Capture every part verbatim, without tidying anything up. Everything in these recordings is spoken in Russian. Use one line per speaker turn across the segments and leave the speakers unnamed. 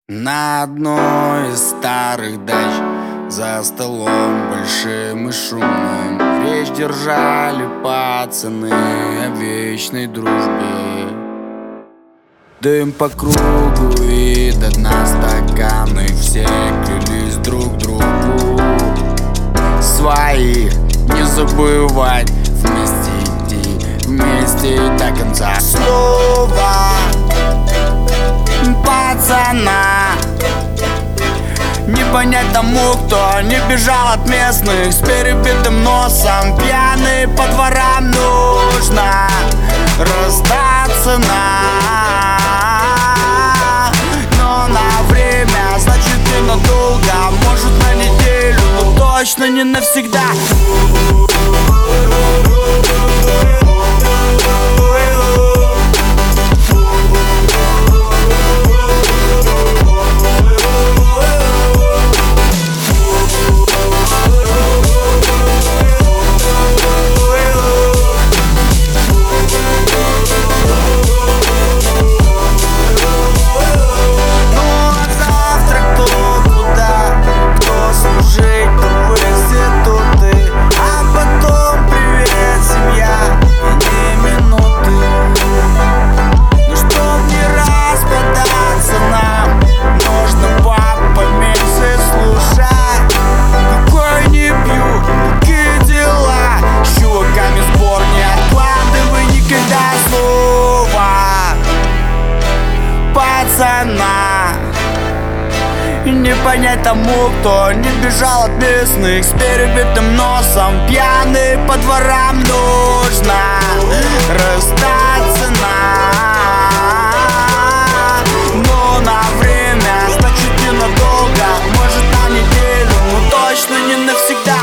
На одной из старых дач, за столом большим и шумным, речь держали пацаны о вечной дружбе. Дым по кругу и до дна стаканы, все клялись друг другу своих не забывать, вместе идти, вместе до конца. Слово пацана не понять тому, кто не бежал от местных с перебитым носом, пьяный по дворам. Нужно расстаться на, но на время, значит ненадолго, может на неделю, но точно не навсегда. Не понять тому, кто не бежал от местных с перебитым носом, пьяный по дворам. Нужно расстаться на, но на время, значит ненадолго, может на неделю, но точно не навсегда.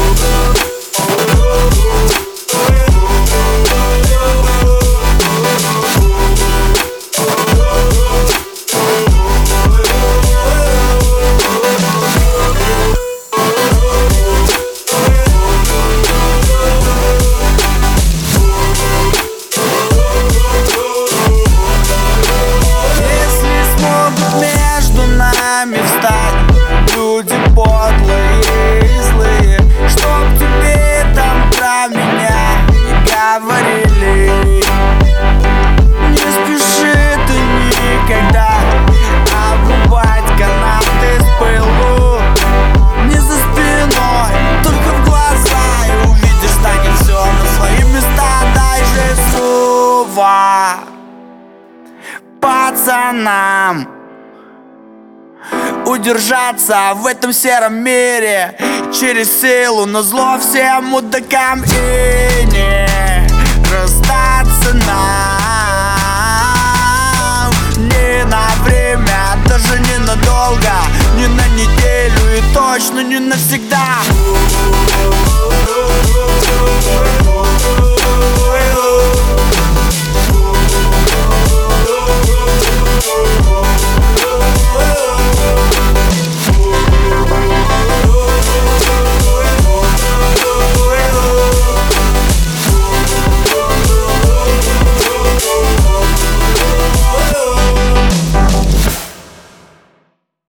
Люди подлые и злые, чтоб тебе там про меня не говорили. Не спеши ты никогда обрубать канаты с пылу. Не за спиной, только в глаза, и увидишь, станет все на свои места. Дай же слово пацанам удержаться в этом сером мире через силу, но зло всем мудакам, и не расстаться нам не на время, даже не надолго, не на неделю и точно не навсегда.